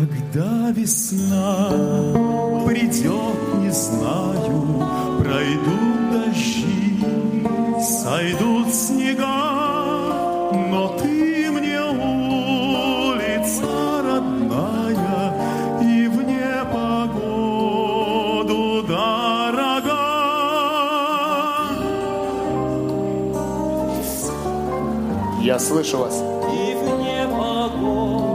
Когда весна придет, не знаю, пройдут дожди, сойдут снега, но ты мне улица родная и в непогоду дорога. Я слышу вас. И в непогоду.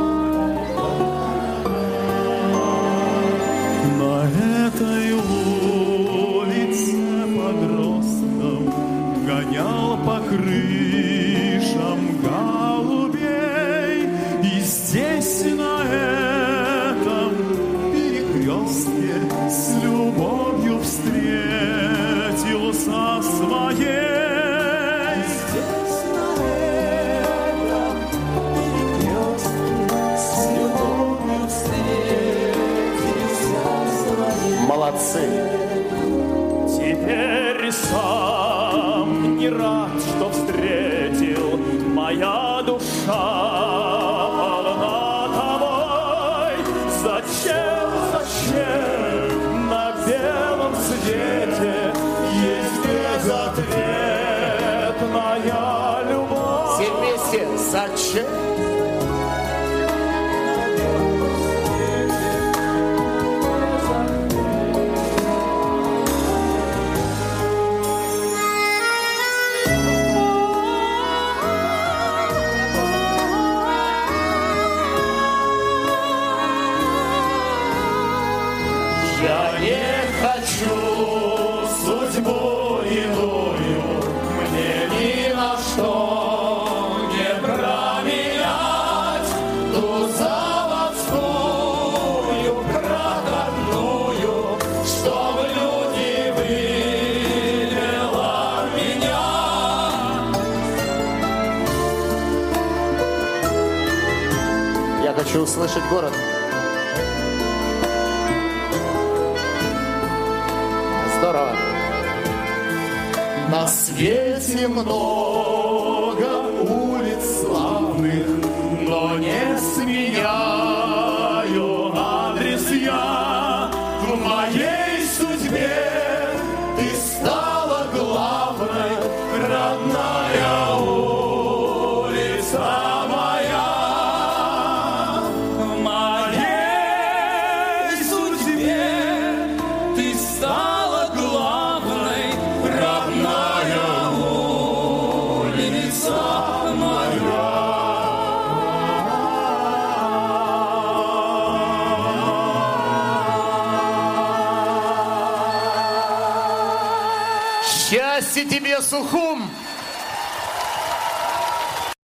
На этой улице подростком гонял по крышам голубей. И здесь, на этом перекрестке, с любовью встретился своей. Молодцы. Теперь сам не рад, что встретил, моя душа полна тобой. Зачем на белом свете есть безответная любовь? Все вместе. Зачем? Я не хочу судьбу иную, мне ни на что не променять ту заводскую проходную, чтоб люди видела меня. Я хочу услышать город. Здорово. На свете много улиц славных, но не сменяю адрес я. В моей судьбе ты стала главной, родная улица моя. В моей судьбе ты стала главной, родная улица моя. Счастья тебе, Сухум!